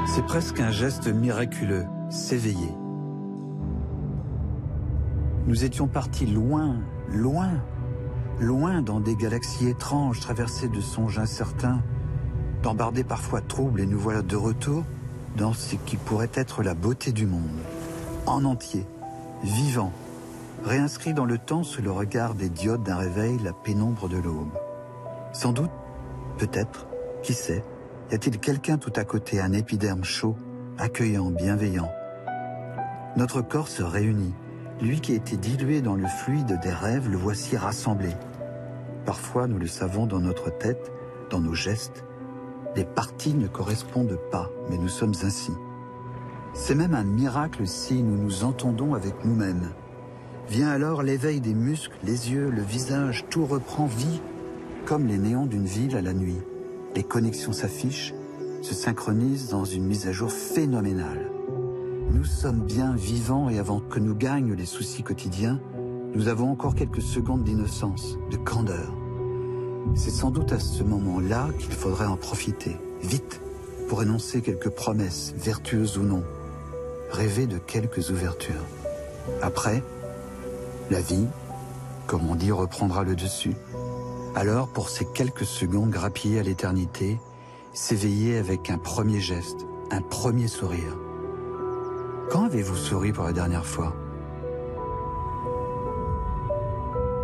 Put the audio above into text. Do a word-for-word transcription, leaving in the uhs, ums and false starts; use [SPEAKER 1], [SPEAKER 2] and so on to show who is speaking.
[SPEAKER 1] C'est presque un geste miraculeux, s'éveiller. Nous étions partis loin, loin, loin dans des galaxies étranges, traversées de songes incertains, d'embardés parfois troubles, et nous voilà de retour dans ce qui pourrait être la beauté du monde, en entier, vivant, réinscrit dans le temps sous le regard des diodes d'un réveil, la pénombre de l'aube. Sans doute, peut-être, qui sait, y a-t-il quelqu'un tout à côté, un épiderme chaud, accueillant, bienveillant. Notre corps se réunit. Lui qui était dilué dans le fluide des rêves, le voici rassemblé. Parfois, nous le savons dans notre tête, dans nos gestes. Les parties ne correspondent pas, mais nous sommes ainsi. C'est même un miracle si nous nous entendons avec nous-mêmes. Vient alors l'éveil des muscles, les yeux, le visage, tout reprend vie, comme les néons d'une ville à la nuit. Les connexions s'affichent, se synchronisent dans une mise à jour phénoménale. Nous sommes bien vivants et avant que nous gagnent les soucis quotidiens, nous avons encore quelques secondes d'innocence, de candeur. C'est sans doute à ce moment-là qu'il faudrait en profiter, vite, pour énoncer quelques promesses, vertueuses ou non, rêver de quelques ouvertures. Après, la vie, comme on dit, reprendra le dessus. Alors, pour ces quelques secondes grappillées à l'éternité, s'éveiller avec un premier geste, un premier sourire. Quand avez-vous souri pour la dernière fois? Maintenant ?